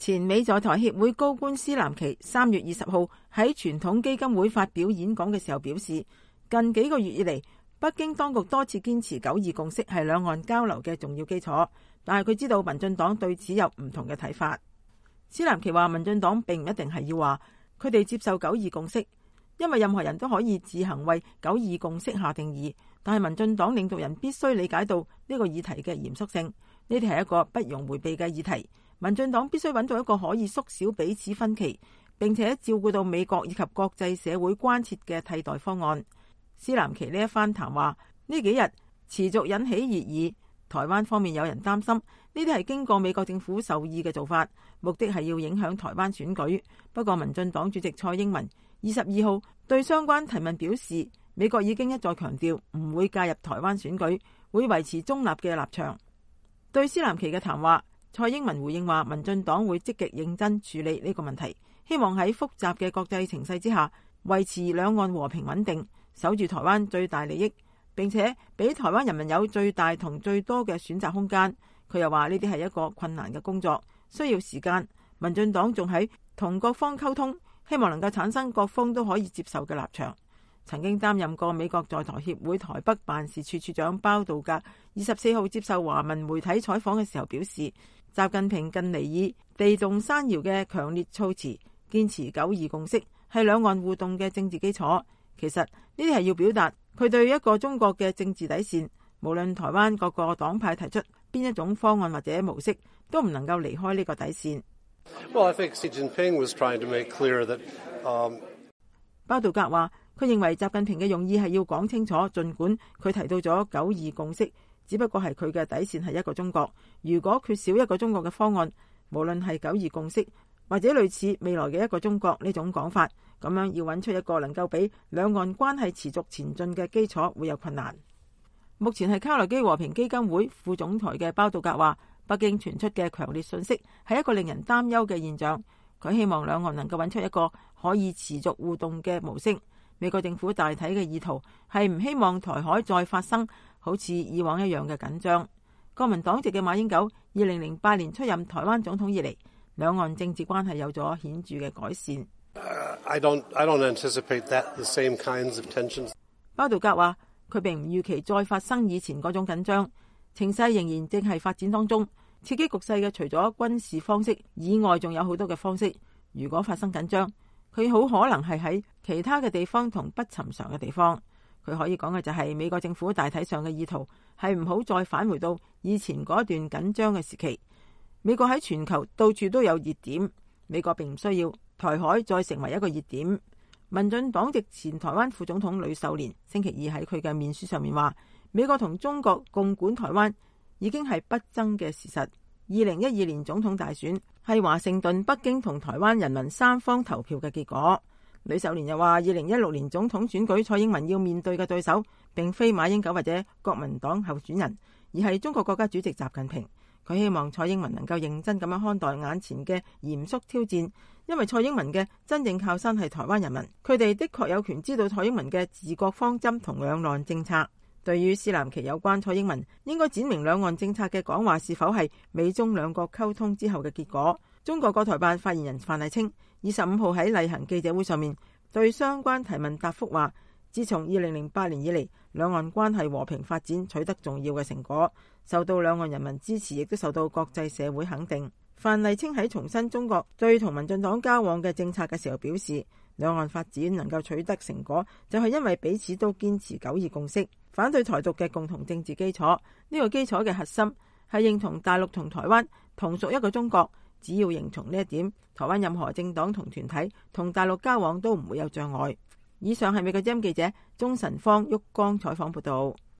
前美在台協會高官施南琪3月20號喺傳統基金會發表演講嘅時候表示，近幾個月以嚟，北京當局多次堅持九二共識係兩岸交流嘅重要基礎，但係佢知道民進黨對此有唔同嘅睇法。施南琪話，民進黨並唔一定係要話佢哋接受九二共識，因為任何人都可以自行為九二共識下定義，但係民進黨領導人必須理解到呢個議題嘅嚴肅性，呢啲係一個不容迴避嘅議題。民進黨必須揾到一個可以縮小彼此分歧，並且照顧到美國以及國際社會關切嘅替代方案。施南琪呢一番談話呢幾日持續引起熱議，台灣方面有人擔心呢啲係經過美國政府授意嘅做法，目的係要影響台灣選舉。不過民進黨主席蔡英文22號對相關提問表示，美國已經一再強調唔會介入台灣選舉，會維持中立嘅立場。對施南琪嘅談話，蔡英文回應話，民進黨會積極認真處理呢個問題，希望喺複雜嘅國際情勢之下維持兩岸和平穩定，守住台灣最大利益，並且俾台灣人民有最大同最多嘅選擇空間。佢又話呢啲係一個困難嘅工作，需要時間。民進黨仲喺同各方溝通，希望能夠產生各方都可以接受嘅立場。曾經擔任過美國在台協會台北辦事處處長包道格24號接受華文媒體採訪嘅時候表示，習近平近嚟以地動山搖嘅強烈措辭，堅持九二共識係兩岸互動嘅政治基礎。其實呢啲係要表達佢對一個中國嘅政治底線，無論台灣各個黨派提出邊一種方案或者模式，都唔能夠離開呢個底線。 Well, I think Xi Jinping was trying to make clear that, 包道格話，佢認為習近平嘅用意係要講清楚，儘管佢提到咗九二共識，只不過係佢嘅底線係一個中國。如果缺少一個中國嘅方案，無論係九二共識或者類似未來嘅一個中國呢種講法，咁樣要揾出一個能夠俾兩岸關係持續前進嘅基礎會有困難。目前係卡內基和平基金會副總裁嘅包道格話，北京傳出嘅強烈訊息係一個令人擔憂嘅現象。佢希望兩岸能夠揾出一個可以持續互動嘅模式。美國政府大體嘅意圖係唔希望台海再發生好似以往一樣嘅緊張。國民黨籍嘅馬英九2008年出任台灣總統以嚟，兩岸政治關係有咗顯著嘅改善。 I don't anticipate that the same kinds of tensions. 包道格話，佢並唔預期再發生以前嗰種緊張，情勢仍然正係發展當中。刺激局勢嘅除咗軍事方式以外，仲有好多嘅方式。如果發生緊張，佢好可能係喺其他嘅地方同不尋常嘅地方。佢可以講嘅就係美國政府大體上嘅意圖係唔好再返回到以前嗰段緊張嘅時期。美國喺全球到處都有熱點，美國並唔需要台海再成為一個熱點。民進黨籍前台灣副總統呂秀蓮星期二喺佢嘅面書上面話，美國同中國共管台灣已經係不爭嘅事實。2012年總統大選係華盛頓、北京同台灣人民三方投票嘅結果。呂秀蓮又話，2016年總統選舉蔡英文要面對嘅對手並非馬英九或者國民黨候選人，而係中國國家主席習近平。佢希望蔡英文能夠認真咁樣看待眼前嘅嚴肅挑戰，因為蔡英文嘅真正靠山係台灣人民，佢哋的確有權知道蔡英文嘅治國方針同兩岸政策。對於施南琪有關蔡英文應該闡明兩岸政策嘅講話是否係美中兩國溝通之後嘅結果，中國國台辦發言人范麗清25號喺例行記者會上面對相關提問答覆話，自從2008年以嚟，兩岸關係和平發展取得重要嘅成果，受到兩岸人民支持，亦都受到國際社會肯定。范麗清喺重申中國對同民進黨交往嘅政策嘅時候表示，兩岸發展能夠取得成果，就係因為彼此都堅持九二共識，反對台獨嘅共同政治基礎。呢個基礎嘅核心係認同大陸同台灣同屬一個中國。只要認同呢一點，台灣任何政黨同團體同大陸交往都唔會有障礙。以上係美國之音記者鍾晨芳、旭光採訪報道。